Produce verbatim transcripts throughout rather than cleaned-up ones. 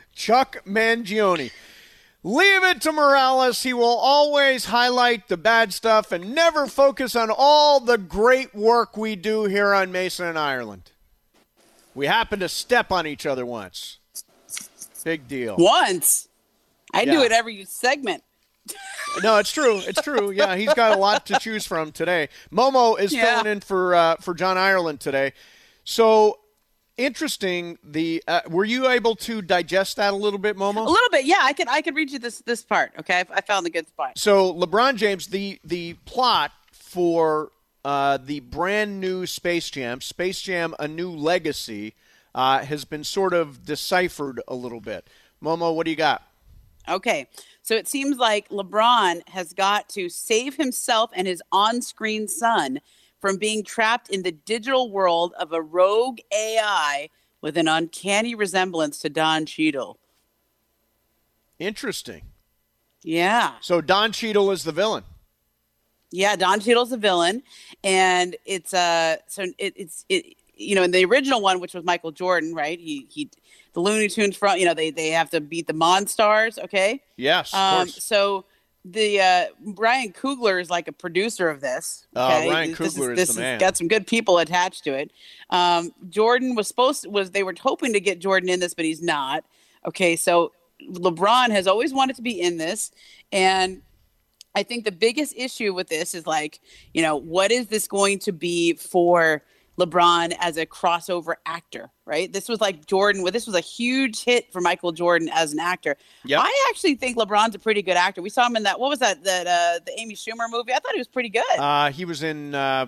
Chuck Mangione. Leave it to Morales. He will always highlight the bad stuff and never focus on all the great work we do here on Mason and Ireland. We happened to step on each other once. Big deal. Once? I Yeah. do it every segment. No, it's true. It's true. Yeah, he's got a lot to choose from today. Momo is Yeah. filling in for uh, for John Ireland today. So interesting. The uh, were you able to digest that a little bit, Momo? A little bit, yeah. I could I could read you this this part. Okay, I, I found the good spot. So LeBron James, the the plot for uh, the brand new Space Jam, Space Jam: A New Legacy, uh, has been sort of deciphered a little bit. Momo, what do you got? Okay, so it seems like LeBron has got to save himself and his on-screen son from being trapped in the digital world of a rogue A I with an uncanny resemblance to Don Cheadle. Interesting. Yeah. So Don Cheadle is the villain. Yeah, Don Cheadle's the villain, and it's uh so it, it's it you know in the original one, which was Michael Jordan, right? He he the Looney Tunes front, you know, they they have to beat the Monstars, okay? Yes, of Um, course. so the uh, Ryan Coogler is like a producer of this. Uh, Okay? Ryan This Coogler is this the man. got some good people attached to it. Um, Jordan was supposed to, was they were hoping to get Jordan in this, but he's not. Okay, so LeBron has always wanted to be in this, and I think the biggest issue with this is like, you know, what is this going to be for LeBron as a crossover actor, right? This was like Jordan. Well, this was a huge hit for Michael Jordan as an actor. Yep. I actually think LeBron's a pretty good actor. We saw him in that, what was that, that uh, the Amy Schumer movie? I thought he was pretty good. Uh, he was in, uh,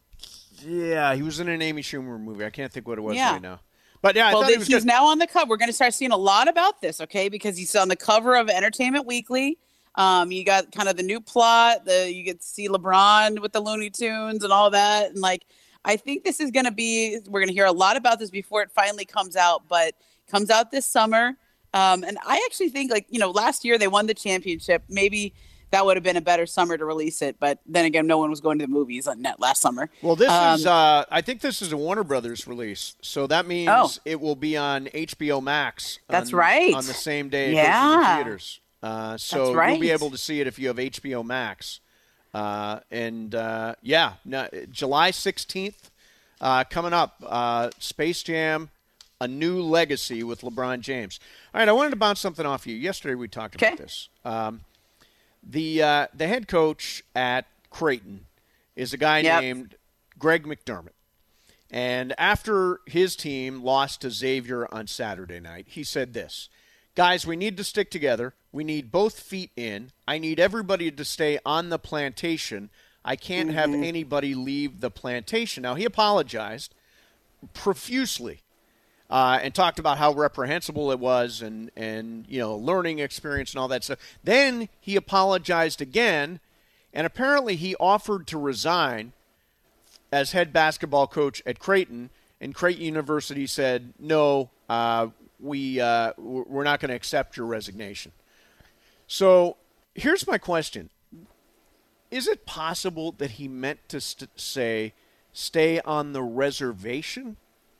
yeah, he was in an Amy Schumer movie. I can't think what it was Yeah. right now. But yeah, I well, thought he this, was he's good. now on the cover. We're going to start seeing a lot about this, okay? Because he's on the cover of Entertainment Weekly. Um, you got kind of the new plot. The you get to see LeBron with the Looney Tunes and all that, and like I think this is going to be. We're going to hear a lot about this before it finally comes out, but it comes out this summer. Um, and I actually think, like you know, last year they won the championship. Maybe that would have been a better summer to release it, but then again, no one was going to the movies on net last summer. Well, this Um, is, uh, I think this is a Warner Brothers release, so that means Oh. it will be on H B O Max. That's on, right. On the same day it goes to Yeah. the theaters. Uh, so That's right. you'll be able to see it if you have H B O Max. Uh, and, uh, yeah, no, July sixteenth, uh, coming up, uh, Space Jam, A New Legacy with LeBron James. All right, I wanted to bounce something off you. Yesterday we talked about Okay. this. Um, the uh, the head coach at Creighton is a guy Yep. named Greg McDermott. And after his team lost to Xavier on Saturday night, he said this: guys, we need to stick together. We need both feet in. I need everybody to stay on the plantation. I can't have anybody leave the plantation. Now, he apologized profusely uh, and talked about how reprehensible it was and, and, you know, learning experience and all that stuff. Then he apologized again, and apparently he offered to resign as head basketball coach at Creighton, and Creighton University said, no, uh, we, uh, we're not going to accept your resignation. So here's my question. Is it possible that he meant to st- say, stay on the reservation?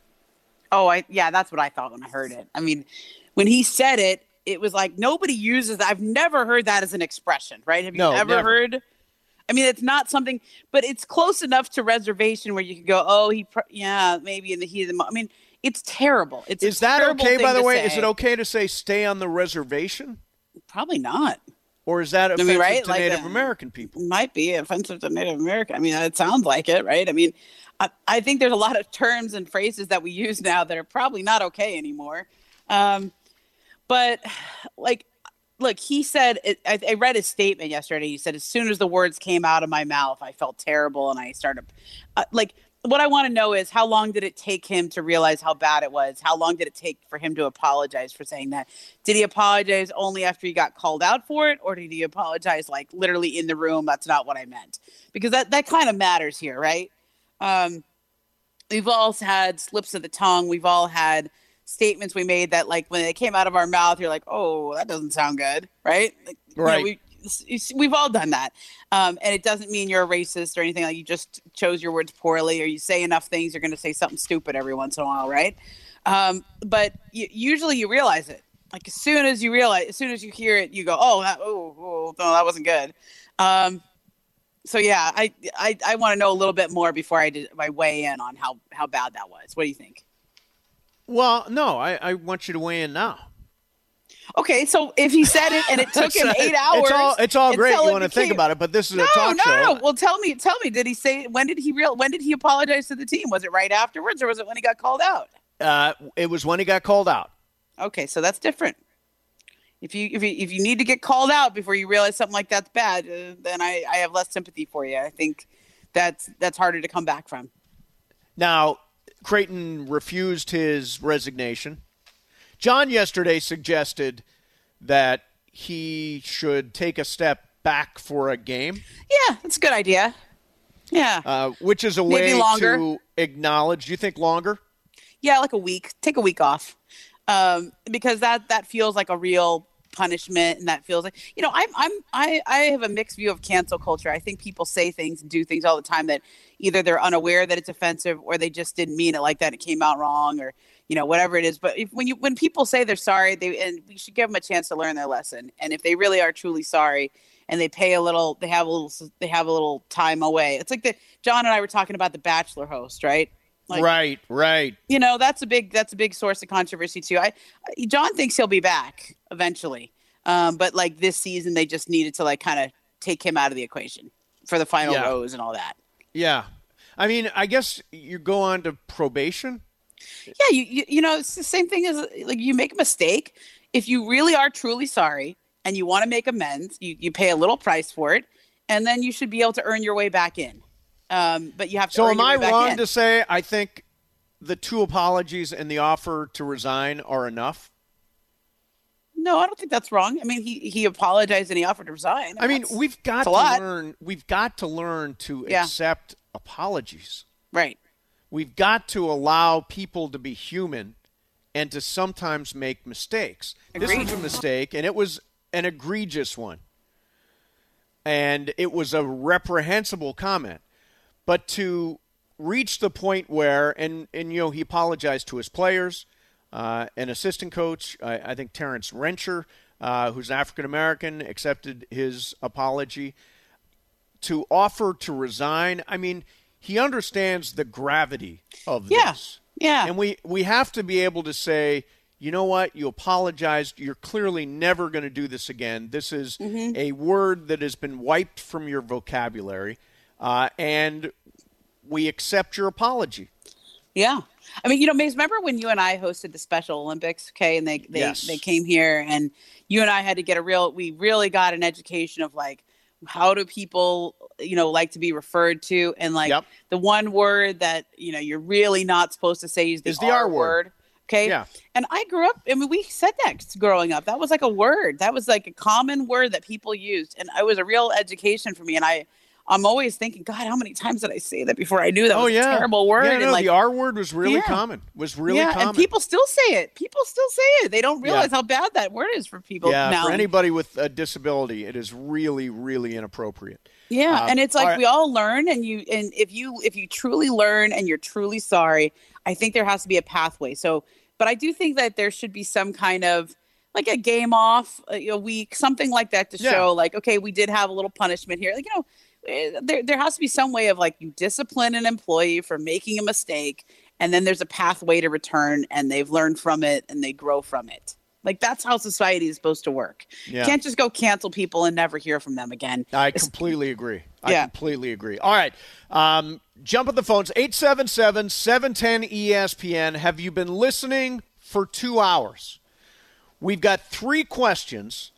Oh, I yeah, that's what I thought when I heard it. I mean, when he said it, it was like nobody uses that. I've never heard that as an expression, right? Have you No, ever never. heard? I mean, it's not something, but it's close enough to reservation where you could go, oh, he, pr- yeah, maybe in the heat of the moment. I mean, it's terrible. It's Is a that terrible okay, thing by the to way? say. Is it okay to say stay on the reservation? Probably not. Or is that mean, offensive right? to Like, Native uh, American people? Might be offensive to Native American. I mean, it sounds like it, right? I mean, I, I think there's a lot of terms and phrases that we use now that are probably not okay anymore. Um, but like, look, he said, it, I, I read his statement yesterday. He said, as soon as the words came out of my mouth, I felt terrible. And I started uh, like, what I want to know is how long did it take him to realize how bad it was? How long did it take for him to apologize for saying that? Did he apologize only after he got called out for it? Or did he apologize like literally in the room? That's not what I meant. Because that, that kind of matters here, right? Um, we've all had slips of the tongue. We've all had statements we made that like when they came out of our mouth, you're like, oh, that doesn't sound good, right? Like, Right. You know, we, we've all done that. Um, and it doesn't mean you're a racist or anything. Like you just chose your words poorly or you say enough things, you're going to say something stupid every once in a while, right? Um, but you, usually you realize it. like as soon as you realize, as soon as you hear it, you go, oh, that, oh, oh no, that wasn't good. Um, so yeah, I I, I want to know a little bit more before I did my weigh in on how how bad that was. What do you think? Well, no, I, I want you to weigh in now. Okay, so if he said it and it took him eight hours, it's all it's all great. You want to became... think about it, but this is no, a talk no, show. No, no. Well, tell me, tell me. Did he say when did he real when did he apologize to the team? Was it right afterwards, or was it when he got called out? Uh, it was when he got called out. Okay, so that's different. If you if you if you need to get called out before you realize something like that's bad, uh, then I, I have less sympathy for you. I think that's that's harder to come back from. Now, Creighton refused his resignation. John yesterday suggested that he should take a step back for a game. Yeah, that's a good idea. Yeah, uh, which is a Maybe way longer. to acknowledge. Do you think longer? Yeah, like a week. Take a week off. Um, because that, that feels like a real punishment, and that feels like, you know, I'm I'm I, I have a mixed view of cancel culture. I think people say things and do things all the time that either they're unaware that it's offensive, or they just didn't mean it like that. It came out wrong, or you know, whatever it is. But if when you when people say they're sorry, they and we should give them a chance to learn their lesson. And if they really are truly sorry, and they pay a little, they have a little, they have a little time away. It's like the John and I were talking about the Bachelor host, right? Like, right, right. You know, that's a big that's a big source of controversy too. I John thinks he'll be back eventually, um, but like this season, they just needed to like kind of take him out of the equation for the final yeah. rose and all that. Yeah, I mean, I guess you go on to probation. Yeah, you you, you know, it's the same thing as like you make a mistake. If you really are truly sorry and you want to make amends, you you pay a little price for it, and then you should be able to earn your way back in. Um, but you have to. So, earn am your I way back wrong in. to say I think the two apologies and the offer to resign are enough? No, I don't think that's wrong. I mean, he, he apologized and he offered to resign. I mean, we've got to lot. learn. We've got to learn to Yeah. accept apologies. Right. We've got to allow people to be human and to sometimes make mistakes. Agreed. This was a mistake, and it was an egregious one. And it was a reprehensible comment. But to reach the point where, and, and you know, he apologized to his players, uh, an assistant coach, I, I think Terrence Rencher, uh, who's African-American, accepted his apology. To offer to resign, I mean, he understands the gravity of Yeah. this. Yeah. And we, we have to be able to say, you know what, you apologized. You're clearly never going to do this again. This is Mm-hmm. a word that has been wiped from your vocabulary. Uh, and we accept your apology. Yeah. I mean, you know, Maze, remember when you and I hosted the Special Olympics, okay, and they they, Yes. they came here, and you and I had to get a real, we really got an education of like, how do people, you know, like to be referred to? And like Yep. the one word that, you know, you're really not supposed to say is the, Is the R, R word. word. Okay. Yeah. And I grew up, I mean, we said that growing up. That was like a word. That was like a common word that people used. And it was a real education for me. And I, I'm always thinking, God, how many times did I say that before I knew that Oh, was yeah. a terrible word? Yeah, and no, like, the R word was really Yeah. common. Was really yeah, common. and people still say it. People still say it. They don't realize Yeah. how bad that word is for people yeah, now. for anybody with a disability, it is really, really inappropriate. Yeah, Uh, and it's like all right. we all learn, and you and if you if you truly learn and you're truly sorry, I think there has to be a pathway. So, but I do think that there should be some kind of like a game off a, a week, something like that to Yeah. show like, okay, we did have a little punishment here. Like, you know, eh, there there has to be some way of like you discipline an employee for making a mistake, and then there's a pathway to return, and they've learned from it and they grow from it. Like that's how society is supposed to work. Yeah. You can't just go cancel people and never hear from them again. I It's- completely agree. I Yeah. completely agree. All right. Um, jump at the phones, eight seven seven, seven one zero, E S P N. Have you been listening for two hours? We've got three questions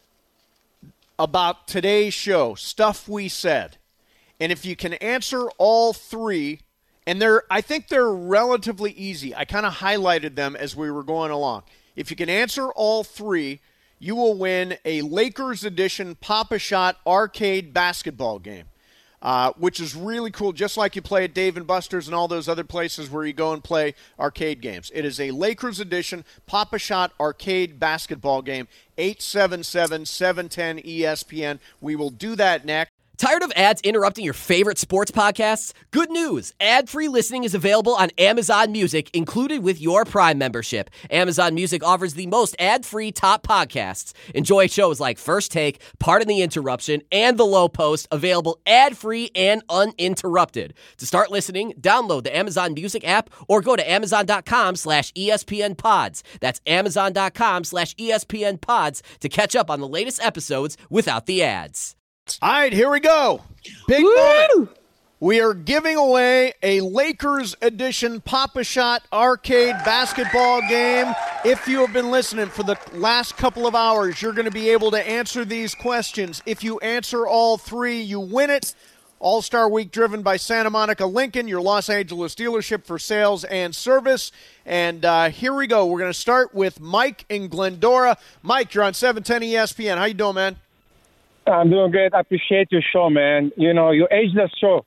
about today's show, stuff we said. And if you can answer all three, and they're, I think they're relatively easy. I kind of highlighted them as we were going along. If you can answer all three, you will win a Lakers edition Pop-A-Shot arcade basketball game, uh, which is really cool, just like you play at Dave and Buster's and all those other places where you go and play arcade games. It is a Lakers edition Pop-A-Shot arcade basketball game, eight seven seven, seven one zero, E S P N. We will do that next. Tired of ads interrupting your favorite sports podcasts? Good news! Ad-free listening is available on Amazon Music, included with your Prime membership. Amazon Music offers the most ad-free top podcasts. Enjoy shows like First Take, Pardon the Interruption, and The Low Post, available ad-free and uninterrupted. To start listening, download the Amazon Music app or go to amazon.com slash ESPN pods. That's amazon.com slash ESPN pods to catch up on the latest episodes without the ads. All right, here we go. Big Woo! moment. We are giving away a Lakers edition Pop-A-Shot arcade basketball game. If you have been listening for the last couple of hours, you're going to be able to answer these questions. If you answer all three, you win it. All-Star Week driven by Santa Monica Lincoln, your Los Angeles dealership for sales and service. And uh, here we go. We're going to start with Mike in Glendora. Mike, you're on seven ten E S P N. How you doing, man? I'm doing great. I appreciate your show, man. You know, you aged the show.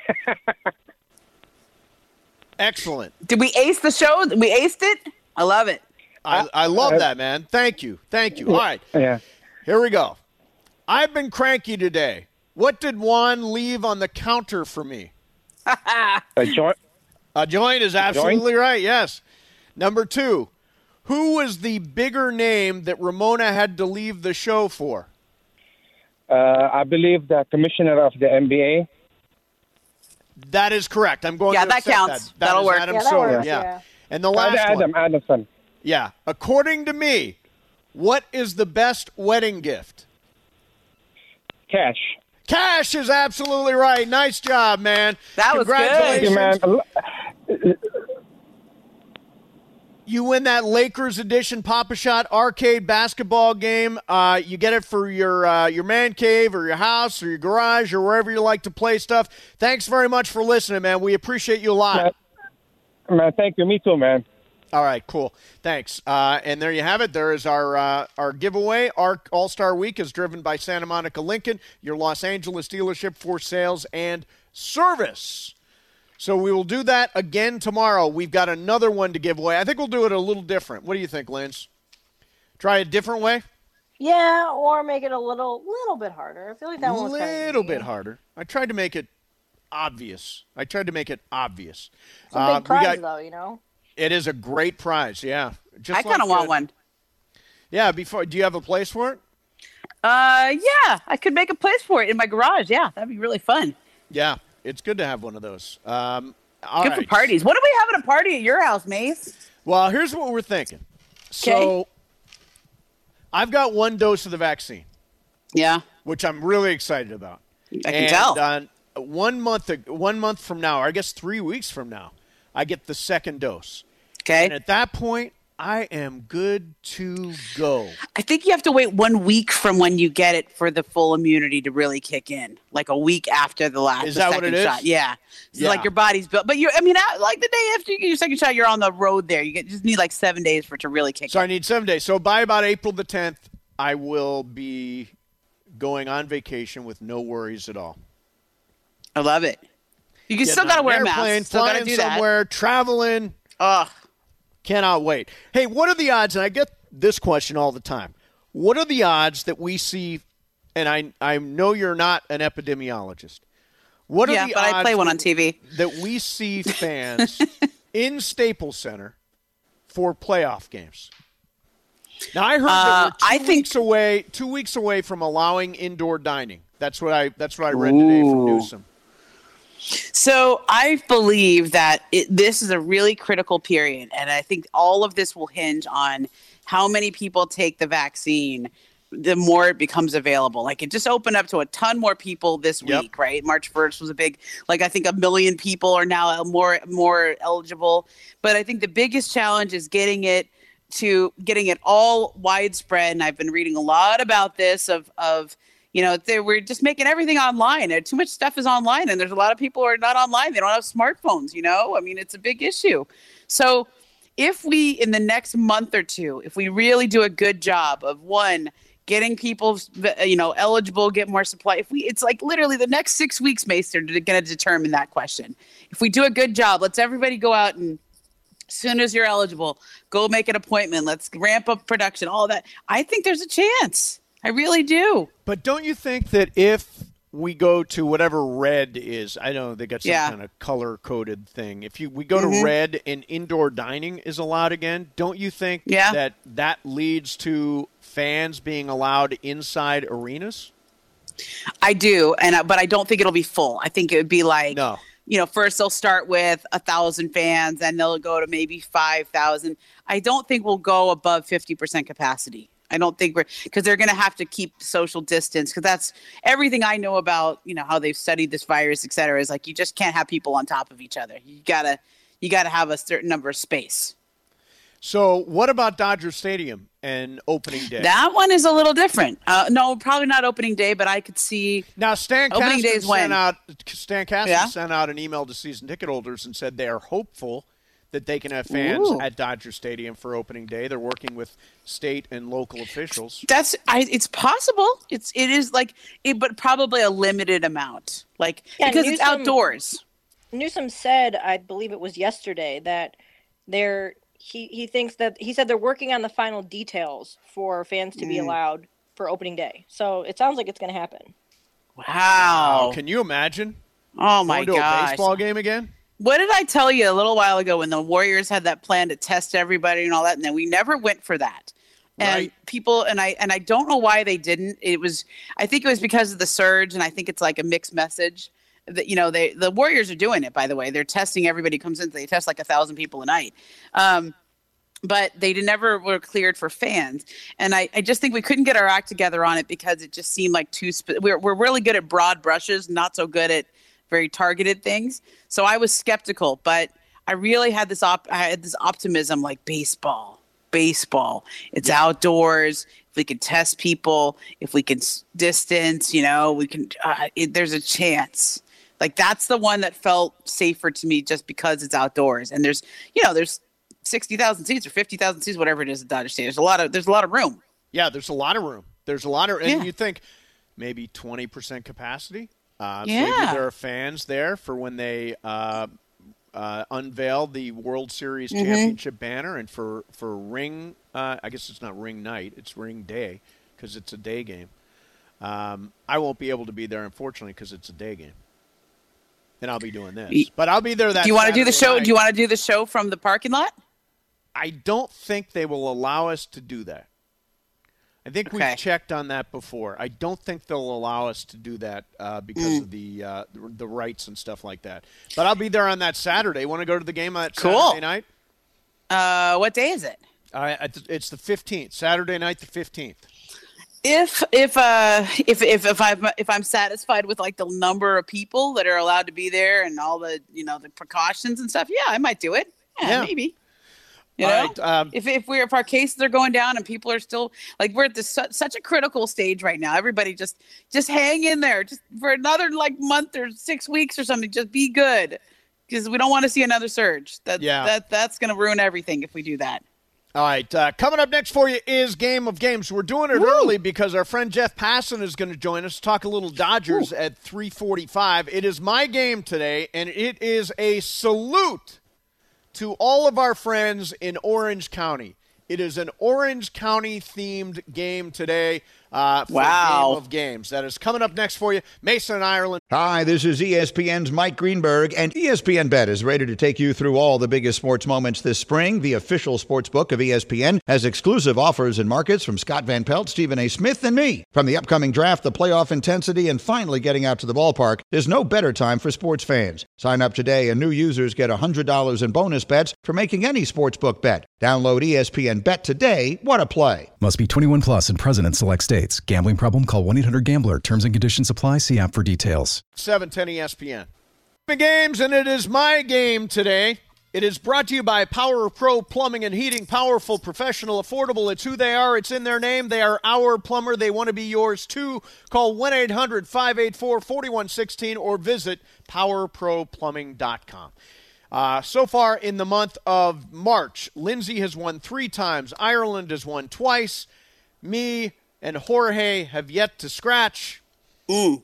Excellent. Did we ace the show? We aced it? I love it. I, I love that, man. Thank you. Thank you. All right. Yeah. Here we go. I've been cranky today. What did Juan leave on the counter for me? A joint. A joint is absolutely right, yes. Number two, who was the bigger name that Ramona had to leave the show for? Uh, I believe the commissioner of the N B A. That is correct. I'm going Yeah, to that accept counts. That. That That'll is work. Adam Yeah, that Silver, works, yeah. yeah. And the last Adam one. Anderson. Yeah. According to me, what is the best wedding gift? Cash. Cash is absolutely right. Nice job, man. That was good. Thank Congratulations. you, man. You win that Lakers edition Pop-A-Shot arcade basketball game. Uh, you get it for your uh, your man cave or your house or your garage or wherever you like to play stuff. Thanks very much for listening, man. We appreciate you a lot. Man, man, thank you. Me too, man. All right, cool. Thanks. Uh, and there you have it. There is our uh, our giveaway. Our All-Star Week is driven by Santa Monica Lincoln, your Los Angeles dealership for sales and service. So we will do that again tomorrow. We've got another one to give away. I think we'll do it a little different. What do you think, Linz? Try a different way? Yeah, or make it a little little bit harder. I feel like that A one was kind of little easy. bit harder. I tried to make it obvious. I tried to make it obvious. It's a Uh, big we prize, got- though, you know? It is a great prize, yeah. Just I kind of like, want uh, one. Yeah, before. Do you have a place for it? Uh, yeah, I could make a place for it in my garage. Yeah, that'd be really fun. Yeah, it's good to have one of those. Um, all Good right. for parties. What are we having a party at your house, Mace? Well, here's what we're thinking. So, I've got one dose of the vaccine, Yeah, which I'm really excited about. I can and, tell. Uh, one month, one month from now, or I guess three weeks from now, I get the second dose, Okay. and at that point, I am good to go. I think you have to wait one week from when you get it for the full immunity to really kick in, like a week after the last Is the that what second it is? shot. Yeah, so Yeah. like your body's built. But you, I mean, I- like the day after you get your second shot, you're on the road. There, you get, just need like seven days for it to really kick So I in. need seven days. So by about April the tenth, I will be going on vacation with no worries at all. I love it. You can Getting still on gotta an wear a airplane, mask. Still gotta flying do that. somewhere, traveling. Ugh. Cannot wait. Hey, what are the odds, and I get this question all the time, what are the odds that we see, and I I know you're not an epidemiologist, what are Yeah, the but odds I play one on T V. that we see fans in Staples Center for playoff games? Now, I heard Uh, that we're two I think- weeks away, two weeks away from allowing indoor dining. That's what I that's what I read today from Ooh. Newsom. So I believe that it, this is a really critical period, and I think all of this will hinge on how many people take the vaccine. The more it becomes available, like it just opened up to a ton more people this Yep. week, right? March first was a big, like I think a million people are now more more eligible. But I think the biggest challenge is getting it to getting it all widespread. And I've been reading a lot about this of of you know, they we're just making everything online. And too much stuff is online, and there's a lot of people who are not online. They don't have smartphones, you know? I mean, it's a big issue. So if we, in the next month or two, if we really do a good job of, one, getting people, you know, eligible, get more supply, if we, it's like literally the next six weeks, Mace, they're going to determine that question. If we do a good job, let's everybody go out and, as soon as you're eligible, go make an appointment. Let's ramp up production, all that. I think there's a chance. I really do. But don't you think that if we go to whatever red is. I don't know, they got some Yeah. kind of color-coded thing. If you we go Mhm. to red and indoor dining is allowed again, don't you think Yeah. that that leads to fans being allowed inside arenas? I do, and I- but I don't think it'll be full. I think it would be like, No. you know, first they'll start with a thousand fans, and they'll go to maybe five thousand. I don't think we'll go above fifty percent capacity. I don't think we're because they're going to have to keep social distance because that's everything I know about, you know, how they've studied this virus, et cetera, is like you just can't have people on top of each other. You gotta you gotta have a certain number of space. So what about Dodger Stadium and opening day? That one is a little different. Uh, no, probably not opening day, but I could see. Now, Stan Opening Kasten day's when? sent out Stan Kasten Yeah? sent out an email to season ticket holders and said they are hopeful that they can have fans Ooh. at Dodger Stadium for opening day. They're working with state and local officials. That's I. It's possible. It's it is like it, but probably a limited amount. Like Yeah, because it's Newsom- outdoors. Newsom said, I believe it was yesterday, that they're he he thinks that he said they're working on the final details for fans to be Mm. allowed for opening day. So it sounds like it's going to happen. Wow. Can you imagine Oh my going to a gosh. baseball game again? What did I tell you a little while ago when the Warriors had that plan to test everybody and all that, and then we never went for that. And Right. people and I and I don't know why they didn't. It was I think it was because of the surge, and I think it's like a mixed message. That you know they the Warriors are doing it, by the way. They're testing everybody who comes in. They test like a thousand people a night. Um, but they did, never were cleared for fans. And I, I just think we couldn't get our act together on it because it just seemed like too sp- we're we're really good at broad brushes, not so good at very targeted things. So I was skeptical, but I really had this op- I had this optimism like baseball. Baseball. It's outdoors. If we can test people, if we can s- distance, you know, we can uh, it, there's a chance. Like that's the one that felt safer to me just because it's outdoors. And there's, you know, there's sixty thousand seats or fifty thousand seats, whatever it is at Dodger Stadium. There's a lot of there's a lot of room. Yeah, there's a lot of room. There's a lot of, and Yeah. you think maybe twenty percent capacity. Uh, Yeah. Maybe there are fans there for when they uh, uh, unveil the World Series Mm-hmm. championship banner, and for for ring. Uh, I guess it's not ring night; it's ring day because it's a day game. Um, I won't be able to be there, unfortunately, because it's a day game, and I'll be doing this. Y- But I'll be there. That Do you want to do the Saturday show? night. Do you want to do the show from the parking lot? I don't think they will allow us to do that. I think Okay. we've checked on that before. I don't think they'll allow us to do that uh, because Mm. of the uh, the rights and stuff like that. But I'll be there on that Saturday. Want to go to the game on that Cool. Saturday night? Uh, what day is it? Uh, it's the fifteenth. Saturday night, the fifteenth. If if uh if if if I'm if I'm satisfied with like the number of people that are allowed to be there and all the you know the precautions and stuff, yeah, I might do it. Yeah, Yeah. maybe. You All know, right, um, if if we're if our cases are going down and people are still like we're at this su- such a critical stage right now. Everybody just just hang in there, just for another like month or six weeks or something. Just be good, because we don't want to see another surge. That Yeah. that that's going to ruin everything if we do that. All right, uh, coming up next for you is Game of Games. We're doing it Woo. early because our friend Jeff Passan is going to join us to talk a little Dodgers Woo. at three forty-five. It is my game today, and it is a salute to all of our friends in Orange County. It is an Orange County-themed game today uh, for Wow. Game of Games. That is coming up next for you. Mason, Ireland. Hi, this is E S P N's Mike Greenberg, and E S P N Bet is ready to take you through all the biggest sports moments this spring. The official sports book of E S P N has exclusive offers and markets from Scott Van Pelt, Stephen A. Smith, and me. From the upcoming draft, the playoff intensity, and finally getting out to the ballpark, there's no better time for sports fans. Sign up today, and new users get one hundred dollars in bonus bets for making any sportsbook bet. Download E S P N Bet today. What a play. Must be twenty-one plus and present in select states. Gambling problem? Call one eight hundred gambler. Terms and conditions apply. See app for details. seven ten E S P N. The games, and it is my game today. It is brought to you by Power Pro Plumbing and Heating. Powerful, professional, affordable. It's who they are. It's in their name. They are our plumber. They want to be yours, too. Call one eight hundred five eight four four one one six or visit power pro plumbing dot com. Uh, so far in the month of March, Lindsay has won three times. Ireland has won twice. Me and Jorge have yet to scratch. Mm.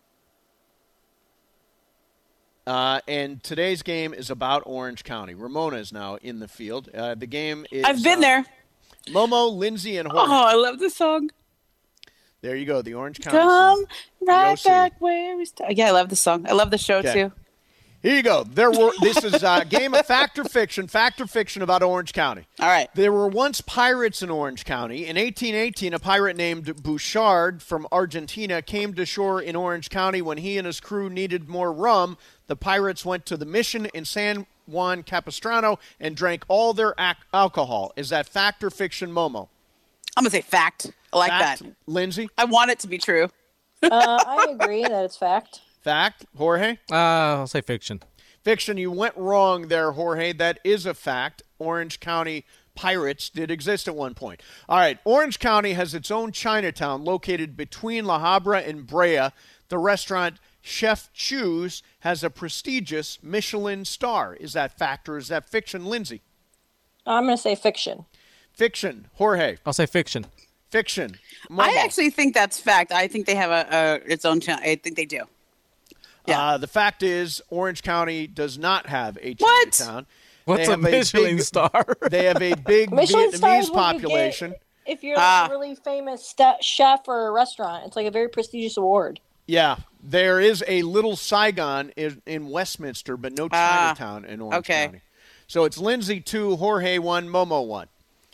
Uh, and today's game is about Orange County. Ramona is now in the field. Uh, the game is... I've been uh, there. Momo, Lindsay, and Jorge. Oh, I love this song. There you go. The Orange County Come song. right O C. back where we started. Yeah, I love the song. I love the show Okay. too. Here you go. There were. This is a game of fact or fiction. Fact or fiction about Orange County. All right. There were once pirates in Orange County. In eighteen eighteen, a pirate named Bouchard from Argentina came to shore in Orange County. When he and his crew needed more rum, the pirates went to the mission in San Juan Capistrano and drank all their ac- alcohol. Is that fact or fiction, Momo? I'm gonna say fact. I like Fact, that. Lindsay? I want it to be true. Uh, I agree that it's fact. Fact, Jorge? Uh, I'll say fiction. Fiction, you went wrong there, Jorge. That is a fact. Orange County pirates did exist at one point. All right, Orange County has its own Chinatown located between La Habra and Brea. The restaurant Chef Chu's has a prestigious Michelin star. Is that fact or is that fiction, Lindsay? I'm going to say fiction. Fiction, Jorge. I'll say fiction. Fiction. Momo. I actually think that's fact. I think they have a, a its own channel. I think they do. Yeah. Uh, the fact is, Orange County does not have a What? Chinatown. What's They a have Michelin big- star? They have a big Michelin stars Vietnamese what you population. get if you're like Ah. a really famous sta chef or a restaurant. It's like a very prestigious award. Yeah, there is a little Saigon in, in Westminster, but no Ah, Chinatown in Orange okay. County. So it's Lindsay two, Jorge one, Momo one.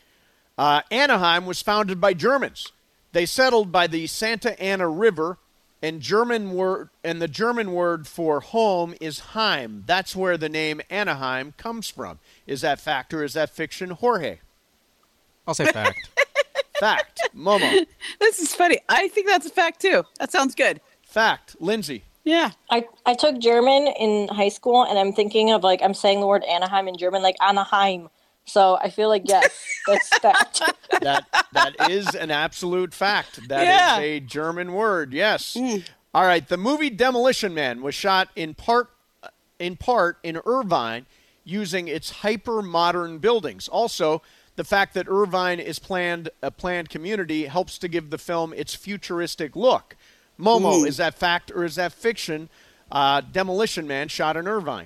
Uh, Anaheim was founded by Germans. They settled by the Santa Ana River, and German word and the German word for home is Heim. That's where the name Anaheim comes from. Is that fact or is that fiction, Jorge? I'll say fact. Fact, Momo. This is funny. I think that's a fact too. That sounds good. Fact, Lindsay. Yeah. I, I took German in high school, and I'm thinking of like I'm saying the word Anaheim in German, like Anaheim. So I feel like yes, that's fact. That that is an absolute fact. That is Yeah. a German word. Yes. All right. The movie Demolition Man was shot in part in part in Irvine using its hyper modern buildings. Also, the fact that Irvine is planned a planned community helps to give the film its futuristic look. Momo, is that fact or is that fiction? Uh, Demolition Man shot in Irvine.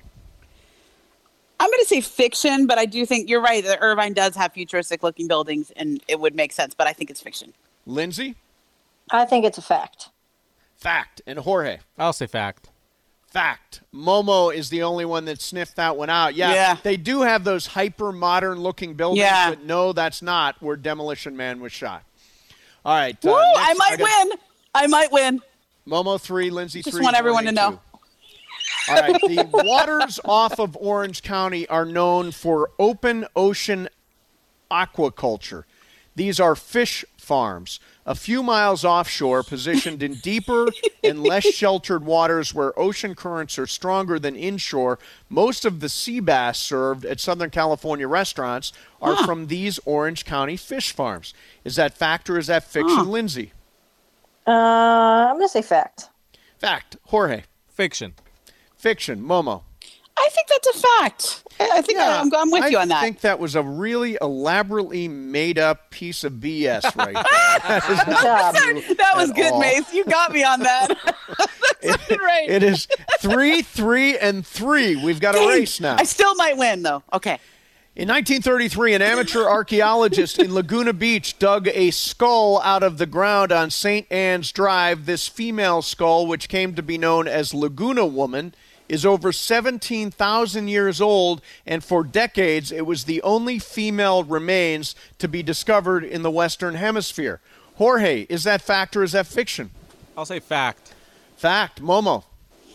I'm going to say fiction, but I do think you're right that Irvine does have futuristic looking buildings and it would make sense, but I think it's fiction. Lindsay? I think it's a fact. Fact. And Jorge? I'll say fact. Fact. Momo is the only one that sniffed that one out. Yeah, Yeah. they do have those hyper modern looking buildings, Yeah. but no, that's not where Demolition Man was shot. All right. uh, Woo, next I might got win. I might win. Momo three, Lindsay Just three. want everyone Jorge to know. two. All right. The waters off of Orange County are known for open ocean aquaculture. These are fish farms, a few miles offshore, positioned in deeper and less sheltered waters where ocean currents are stronger than inshore. Most of the sea bass served at Southern California restaurants are Huh. from these Orange County fish farms. Is that fact or is that fiction, Huh. Lindsay? Uh, I'm gonna say fact. Fact, Jorge. Fiction. Fiction, Momo. I think that's a fact. I I think I, I'm, I'm with I you on that. I think that was a really elaborately made-up piece of B S right there. Good job. That was at good, all. Mace. You got me on that. That's right. It is three, three, and three. We've got a Dang. race now. I still might win, though. Okay. In nineteen thirty-three, an amateur archaeologist in Laguna Beach dug a skull out of the ground on Saint Anne's Drive. This female skull, which came to be known as Laguna Woman, is over seventeen thousand years old, and for decades it was the only female remains to be discovered in the Western Hemisphere. Jorge, is that fact or is that fiction? I'll say fact. Fact. Momo.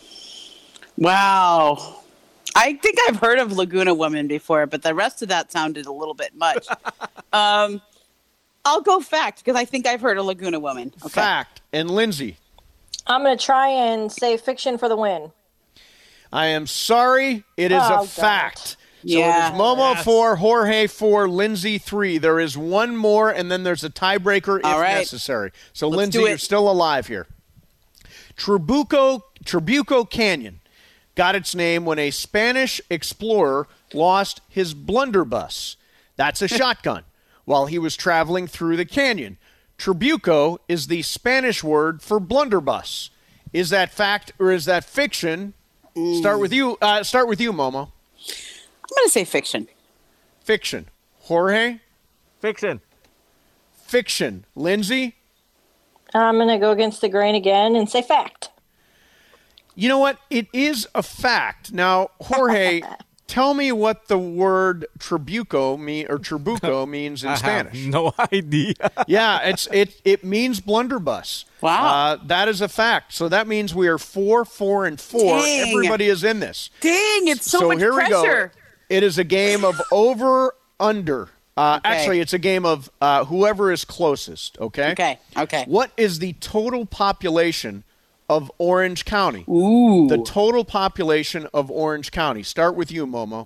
Wow. I think I've heard of Laguna Woman before, but the rest of that sounded a little bit much. um, I'll go fact because I think I've heard of Laguna Woman. Okay. Fact. And Lindsay. I'm gonna try and say fiction for the win. I am sorry. It is Oh, a God. fact. So Yeah. it is Momo Yes. four, Jorge four, Lindsay three. There is one more, and then there's a tiebreaker if All right. necessary. So, Let's Lindsay, do it. you're still alive here. Trabuco, Trabuco Canyon got its name when a Spanish explorer lost his blunderbuss. That's a shotgun while he was traveling through the canyon. Trabuco is the Spanish word for blunderbuss. Is that fact or is that fiction? Start with you. Uh, start with you, Momo. I'm going to say fiction. Fiction. Jorge. Fiction. Fiction. Lindsay. I'm going to go against the grain again and say fact. You know what? It is a fact. Now, Jorge, tell me what the word trabuco mean or trabuco means in I Spanish. have no idea. Yeah, it's it it means blunderbuss. Wow. Uh, that is a fact. So that means we are four, four, and four. Dang. Everybody is in this. Dang, it's so, so much here pressure. we go. It is a game of over under. Uh, Okay. Actually, it's a game of uh, whoever is closest. Okay. Okay, okay. What is the total population of Orange County? Ooh. The total population of Orange County. Start with you, Momo.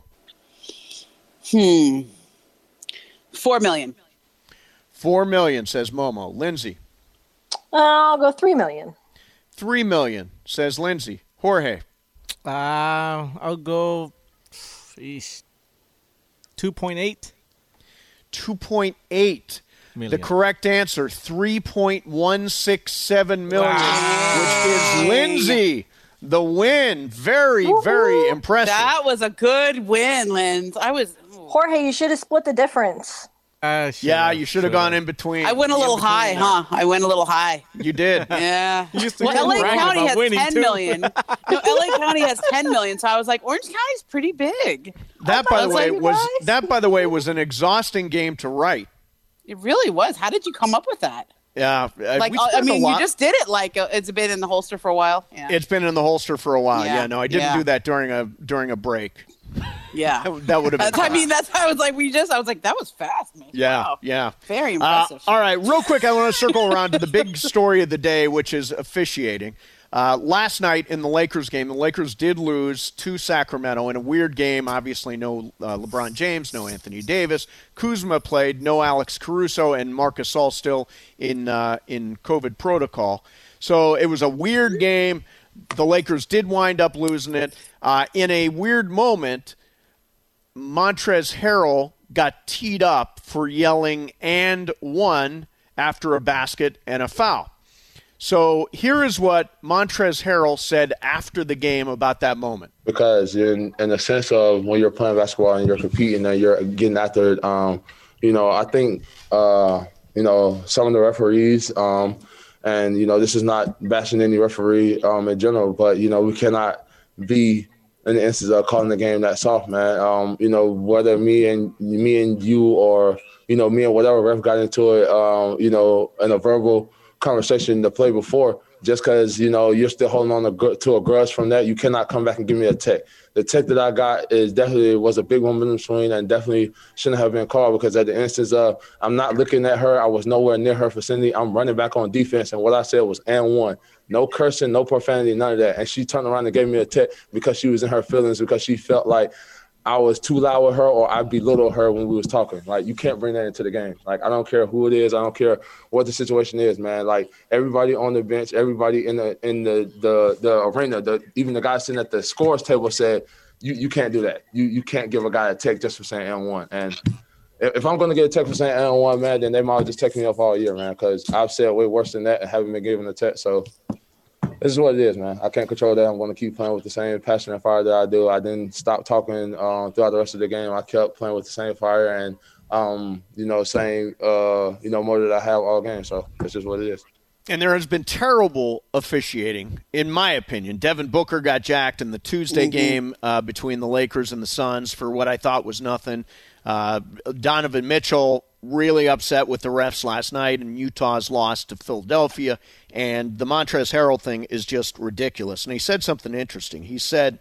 Hmm. Four million. Four million, says Momo. Lindsay. I'll go three million. Three million, says Lindsay. Jorge. Uh, I'll go sheesh, two point eight. two point eight. Million. The correct answer, three point one six seven million, which is Lindsay. The win. Very, very impressive. That was a good win, Linz. I was. Jorge, you should have split the difference. Uh, should've, yeah, you should have should've. gone in between. I went a little in between high, there. huh? I went a little high. You did. Yeah. You used to Well, get L A bragging County about has winning, ten too. million. No, L A County has ten million. So I was like, Orange County's pretty big. That, by the was way, like, was guys. that by the way was an exhausting game to write. It really was. How did you come up with that? Yeah, uh, Like, we uh, I spent a mean, you lot- just did it. Like, uh, it's been in the holster for a while. Yeah. It's been in the holster for a while. Yeah, Yeah, no, I didn't yeah. do that during a during a break. yeah. That would have been. That's, I fast. mean, that's how I was like, we just, I was like, that was fast, man. Yeah, Wow. yeah. Very Uh, impressive. all right, real quick, I want to circle around to the big story of the day, which is officiating. Uh, last night in the Lakers game, the Lakers did lose to Sacramento in a weird game. Obviously, no uh, LeBron James, no Anthony Davis. Kuzma played, no Alex Caruso, and Marc Gasol still in uh, in COVID protocol. So it was a weird game. The Lakers did wind up losing it. Uh, in a weird moment, Montrezl Harrell got teed up for yelling and one after a basket and a foul. So here is what Montrezl Harrell said after the game about that moment. Because in in the sense of when you're playing basketball and you're competing and you're getting after it, um, you know, I think, uh, you know, some of the referees, um, and, you know, this is not bashing any referee um, in general, but, you know, we cannot be in the instance of calling the game that soft, man. Um, you know, whether me and me and you or, you know, me and whatever ref got into it, um, you know, in a verbal conversation the play before, just because, you know, you're still holding on to, to a grudge from that, you cannot come back and give me a tech. The tech that I got is definitely was a big momentum swing and definitely shouldn't have been called because at the instance of I'm not looking at her, I was nowhere near her vicinity. I'm running back on defense, and what I said was and one. No cursing, no profanity, none of that. And she turned around and gave me a tech because she was in her feelings, because she felt like I was too loud with her or I belittled her when we was talking. Like, you can't bring that into the game. Like, I don't care who it is. I don't care what the situation is, man. Like, everybody on the bench, everybody in the in the the, the arena, the, even the guy sitting at the scores table said, you you can't do that. You you can't give a guy a tech just for saying and one. And if, if I'm going to get a tech for saying and one, man, then they might just take me off all year, man, because I've said way worse than that and haven't been given a tech. So this is what it is, man. I can't control that. I'm going to keep playing with the same passion and fire that I do. I didn't stop talking um, throughout the rest of the game. I kept playing with the same fire and, um, you know, same, uh, you know, more that I have all game. So that's just what it is. And there has been terrible officiating, in my opinion. Devin Booker got jacked in the Tuesday Mm-hmm. game uh, between the Lakers and the Suns for what I thought was nothing. Uh, Donovan Mitchell really upset with the refs last night, and Utah's loss to Philadelphia. And the Montrezl Harrell thing is just ridiculous. And he said something interesting. He said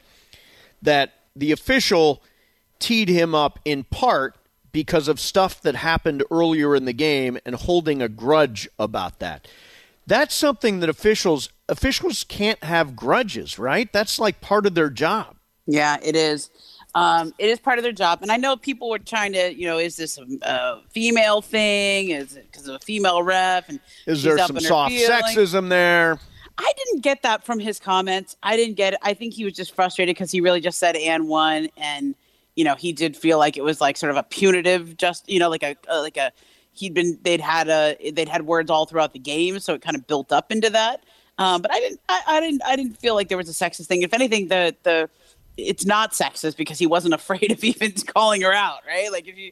that the official teed him up in part because of stuff that happened earlier in the game and holding a grudge about that. That's something that officials officials can't have grudges, right? That's like part of their job. Yeah, it is. Um, it is part of their job. And I know people were trying to, you know, is this a, a female thing? Is it because of a female ref? And Is she's there up some in her soft feelings? sexism there? I didn't get that from his comments. I didn't get it. I think he was just frustrated because he really just said and one. And, you know, he did feel like it was like sort of a punitive, just, you know, like a, uh, like a, he'd been, they'd had a, they'd had words all throughout the game. So it kind of built up into that. Um, but I didn't, I, I didn't, I didn't feel like there was a sexist thing. If anything, the, the, it's not sexist because he wasn't afraid of even calling her out, right? Like if you,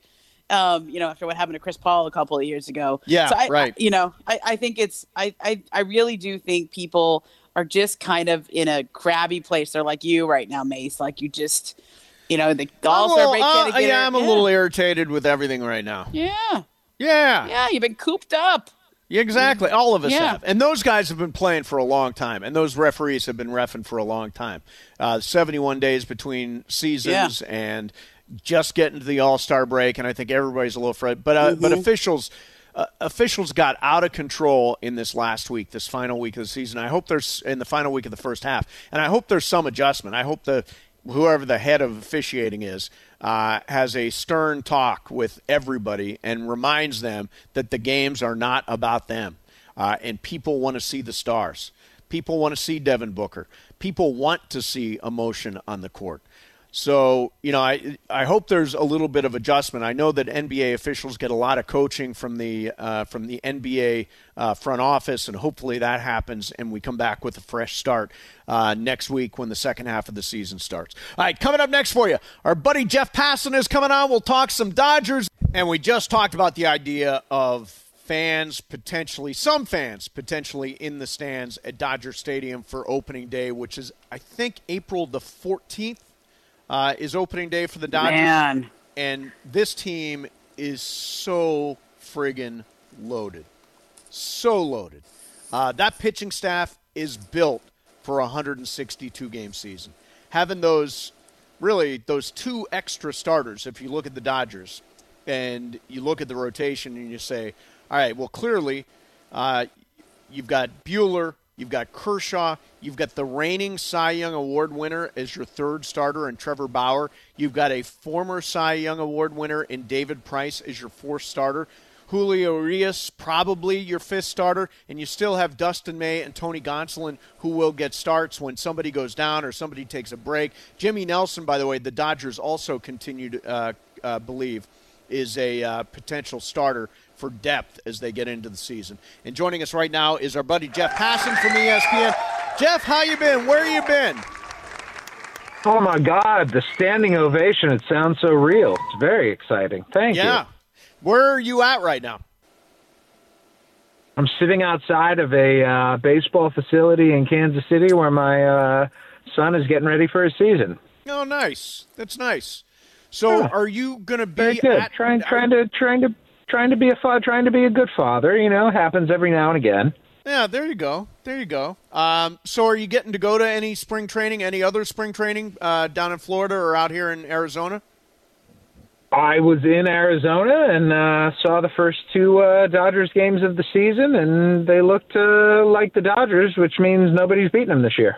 Um, you know, after what happened to Chris Paul a couple of years ago. Yeah, so I, right. I, you know, I, I think it's, I, I, I really do think people are just kind of in a crabby place. They're like you right now, Mace. Like you just, you know, the All-Star break. Uh, get yeah, I'm a yeah. little irritated with everything right now. Yeah. Yeah. Yeah, you've been cooped up. Yeah, exactly. All of us Yeah. have. And those guys have been playing for a long time, and those referees have been reffing for a long time. Uh, seventy-one days between seasons Yeah. and just getting to the All-Star break, and I think everybody's a little afraid. But, uh, Mm-hmm. but officials uh, officials got out of control in this last week, this final week of the season. I hope there's – in the final week of the first half. And I hope there's some adjustment. I hope the whoever the head of officiating is uh, has a stern talk with everybody and reminds them that the games are not about them. Uh, and people want to see the stars. People want to see Devin Booker. People want to see emotion on the court. So, you know, I I hope there's a little bit of adjustment. I know that N B A officials get a lot of coaching from the uh, from the N B A uh, front office, and hopefully that happens and we come back with a fresh start uh, next week when the second half of the season starts. All right, coming up next for you, our buddy Jeff Passan is coming on. We'll talk some Dodgers, and we just talked about the idea of fans potentially, some fans potentially in the stands at Dodger Stadium for opening day, which is, I think, April the fourteenth. Uh, is opening day for the Dodgers. Man. And this team is so friggin' loaded. So loaded. Uh, that pitching staff is built for a one hundred sixty-two game season. Having those, really, those two extra starters, if you look at the Dodgers and you look at the rotation and you say, all right, well, clearly uh, you've got Buehler, you've got Kershaw. You've got the reigning Cy Young Award winner as your third starter in Trevor Bauer. You've got a former Cy Young Award winner in David Price as your fourth starter. Julio Urias, probably your fifth starter. And you still have Dustin May and Tony Gonsolin, who will get starts when somebody goes down or somebody takes a break. Jimmy Nelson, by the way, the Dodgers also continue to uh, uh, believe is a uh, potential starter for depth as they get into the season. And joining us right now is our buddy Jeff Passan from E S P N. Jeff, how you been? Where you been? Oh, my God, the standing ovation. It sounds so real. It's very exciting. Thank yeah. you. Yeah. Where are you at right now? I'm sitting outside of a uh, baseball facility in Kansas City where my uh, son is getting ready for his season. Oh, nice. That's nice. So Yeah. are you going to be Very good. at... Trying, trying to, trying to, trying to be a fa- trying to be a good father. You know, happens every now and again. Yeah, there you go. There you go. Um, so are you getting to go to any spring training, any other spring training uh, down in Florida or out here in Arizona? I was in Arizona and uh, saw the first two uh, Dodgers games of the season, and they looked uh, like the Dodgers, which means nobody's beaten them this year.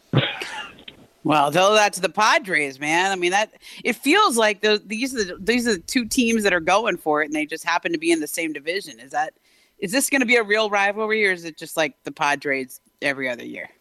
Well, tell that to the Padres, man. I mean, that it feels like the, these are the, these are the two teams that are going for it, and they just happen to be in the same division. Is that is this going to be a real rivalry, or is it just like the Padres every other year?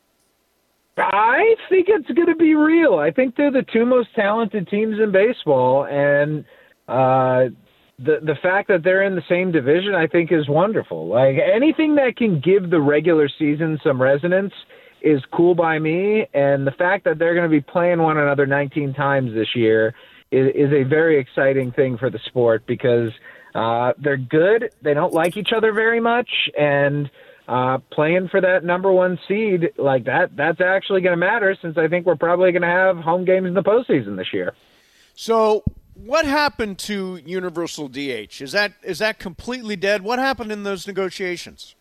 I think it's going to be real. I think they're the two most talented teams in baseball, and uh, the the fact that they're in the same division, I think, is wonderful. Like anything that can give the regular season some resonance is cool by me, and the fact that they're going to be playing one another nineteen times this year is, is a very exciting thing for the sport because uh, they're good. They don't like each other very much, and uh, playing for that number one seed like that, that's actually going to matter since I think we're probably going to have home games in the postseason this year. So what happened to Universal D H? Is that is that completely dead? What happened in those negotiations?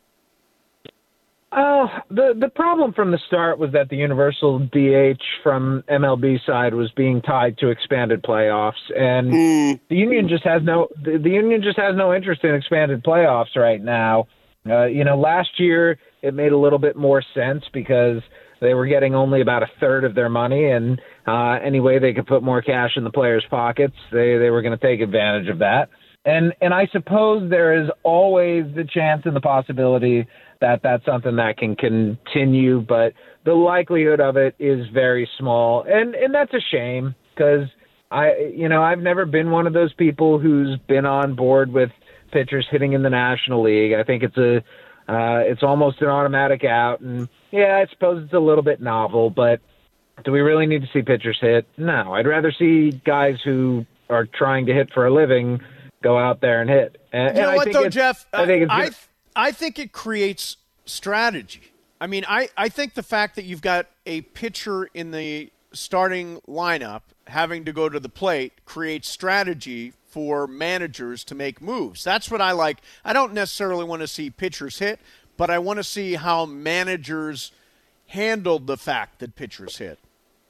Oh, the the problem from the start was that the Universal D H from M L B side was being tied to expanded playoffs, and Mm. the union just has no the, the union just has no interest in expanded playoffs right now. Uh, you know, last year it made a little bit more sense because they were getting only about a third of their money, and uh, any way they could put more cash in the players' pockets, they they were going to take advantage of that. And and I suppose there is always the chance and the possibility that that's something that can continue, but the likelihood of it is very small. And and that's a shame because I, you know, I've never been one of those people who's been on board with pitchers hitting in the National League. I think it's a, uh, it's almost an automatic out. And yeah, I suppose it's a little bit novel, but do we really need to see pitchers hit? No, I'd rather see guys who are trying to hit for a living go out there and hit. And, you know and I what, think though, it's- Jeff? I think it's I, I think it creates strategy. I mean, I, I think the fact that you've got a pitcher in the starting lineup having to go to the plate creates strategy for managers to make moves. That's what I like. I don't necessarily want to see pitchers hit, but I want to see how managers handled the fact that pitchers hit.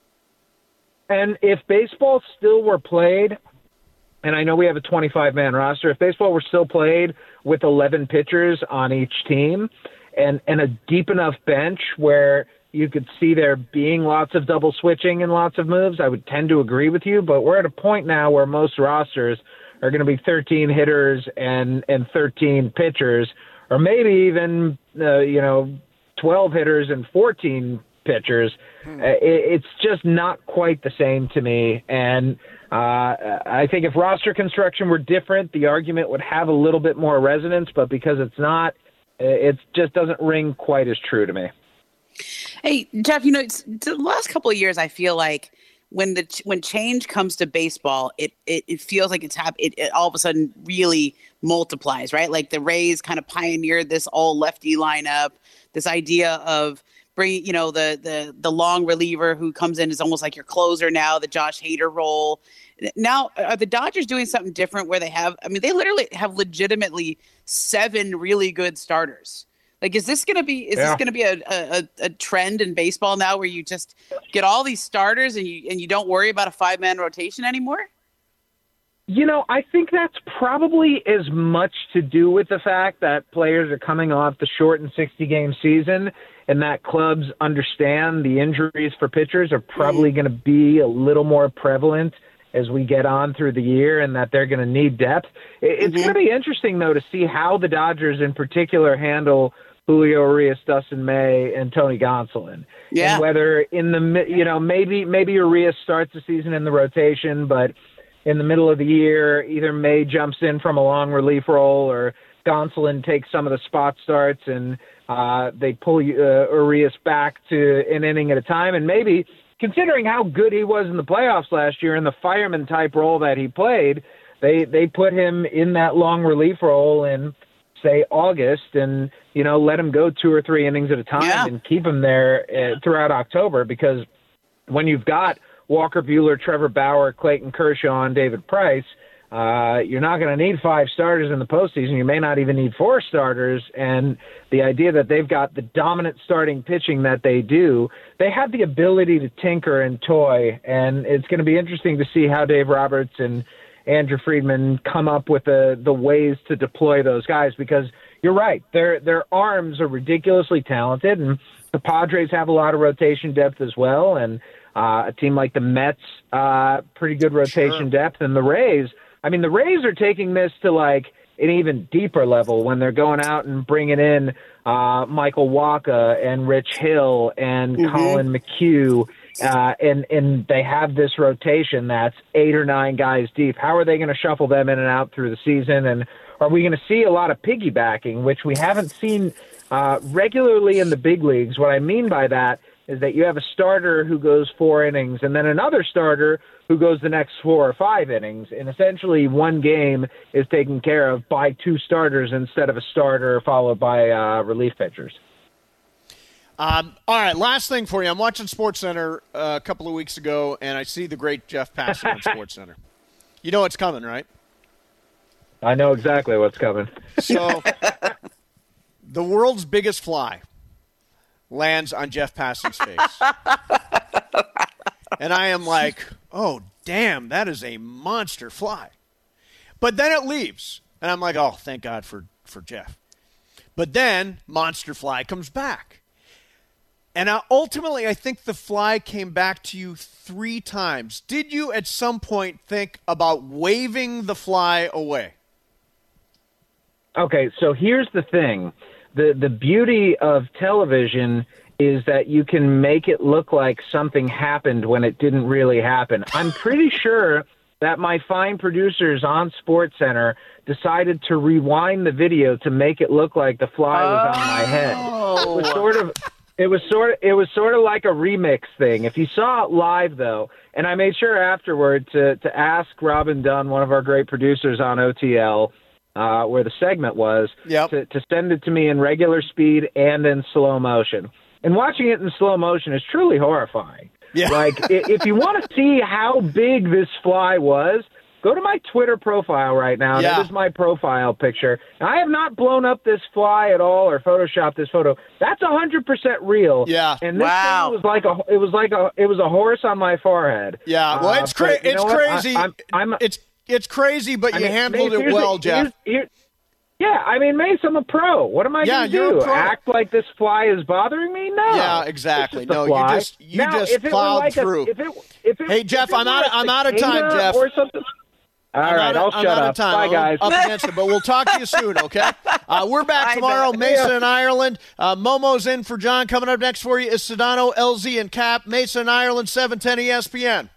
And if baseball still were played, and I know we have a twenty-five man roster, if baseball were still played with eleven pitchers on each team and, and a deep enough bench where you could see there being lots of double switching and lots of moves, I would tend to agree with you. But we're at a point now where most rosters are going to be thirteen hitters and, and thirteen pitchers, or maybe even, uh, you know, twelve hitters and fourteen pitchers. Hmm. Uh, it, it's just not quite the same to me. And uh, I think if roster construction were different, the argument would have a little bit more resonance. But because it's not, it just doesn't ring quite as true to me. Hey, Jeff, you know, it's, the last couple of years, I feel like when the when change comes to baseball, it it, it feels like it's hap- it, it all of a sudden really multiplies, right? Like the Rays kind of pioneered this all lefty lineup, this idea of bringing, you know, the the the long reliever who comes in is almost like your closer now, the Josh Hader role. Now, are the Dodgers doing something different where they have, I mean, they literally have legitimately seven really good starters. Like, is this going to be, is yeah. this going to be a, a, a trend in baseball now where you just get all these starters and you, and you don't worry about a five man rotation anymore? You know, I think that's probably as much to do with the fact that players are coming off the shortened sixty game season and that clubs understand the injuries for pitchers are probably going to be a little more prevalent as we get on through the year and that they're going to need depth. It's mm-hmm. going to be interesting, though, to see how the Dodgers in particular handle Julio Urias, Dustin May, and Tony Gonsolin. Yeah. And whether in the, you know, maybe, maybe Urias starts the season in the rotation, but in the middle of the year, either May jumps in from a long relief role or Gonsolin takes some of the spot starts and uh, they pull uh, Urias back to an inning at a time. And maybe, considering how good he was in the playoffs last year in the fireman type role that he played, they, they put him in that long relief role in, say, August and, you know, let him go two or three innings at a time yeah. and keep him there uh, throughout October, because when you've got Walker Buehler, Trevor Bauer, Clayton Kershaw, and David Price, uh, you're not going to need five starters in the postseason. You may not even need four starters. And the idea that they've got the dominant starting pitching that they do, they have the ability to tinker and toy. And it's going to be interesting to see how Dave Roberts and Andrew Friedman come up with the, the ways to deploy those guys, because you're right. Their, their arms are ridiculously talented, and the Padres have a lot of rotation depth as well. And uh, a team like the Mets, uh, pretty good rotation sure. depth. And the Rays, I mean, the Rays are taking this to like an even deeper level when they're going out and bringing in uh, Michael Wacha and Rich Hill and mm-hmm. Colin McHugh. Uh, and, and they have this rotation that's eight or nine guys deep. How are they going to shuffle them in and out through the season? And are we going to see a lot of piggybacking, which we haven't seen uh, regularly in the big leagues? What I mean by that is that you have a starter who goes four innings and then another starter who goes the next four or five innings. And essentially one game is taken care of by two starters instead of a starter followed by uh, relief pitchers. Um, all right, last thing for you. I'm watching SportsCenter uh, a couple of weeks ago, and I see the great Jeff Passan on SportsCenter. You know what's coming, right? I know exactly what's coming. So the world's biggest fly lands on Jeff Passan's face. And I am like, oh, damn, that is a monster fly. But then it leaves, and I'm like, oh, thank God for, for Jeff. But then monster fly comes back. And I, ultimately, I think the fly came back to you three times. Did you at some point think about waving the fly away? Okay, so here's the thing. The the beauty of television is that you can make it look like something happened when it didn't really happen. I'm pretty sure that my fine producers on SportsCenter decided to rewind the video to make it look like the fly was oh. on my head. It was sort of It was sort of it was sort of like a remix thing. If you saw it live, though, and I made sure afterward to to ask Robin Dunn, one of our great producers on O T L, uh, where the segment was, yep. to, to send it to me in regular speed and in slow motion. And watching it in slow motion is truly horrifying. Yeah. Like, if you want to see how big this fly was, go to my Twitter profile right now. Yeah. That is my profile picture. Now, I have not blown up this fly at all or photoshopped this photo. That's one hundred percent real. Yeah. And this Wow. thing was like a it was like a it was a horse on my forehead. Yeah. Well, Uh, it's cra- but you it's know what? crazy. I, I'm, I'm, it's it's crazy, but I you mean, handled Mace, it here's well, the- Jeff. here's- here- yeah, I mean, Mace, I'm a pro. What am I Yeah, going to you're a do? pro. Act like this fly is bothering me? No. Yeah, It's exactly. just a No, you fly. just- you Now, just if it were plowed like a- through. if it, if it, Hey, Jeff, if it I'm were out of- a I'm out of time, cicada Jeff. Or something. All I'm right, out of- I'll I'm shut out of up. time. Bye, I'm guys. Up against it, but we'll talk to you soon, okay? Uh, we're back I tomorrow. bet. Mesa and Ireland. Uh, Momo's in for John. Coming up next for you is Sedano, L Z, and Cap. Mesa and Ireland, seven ten E S P N.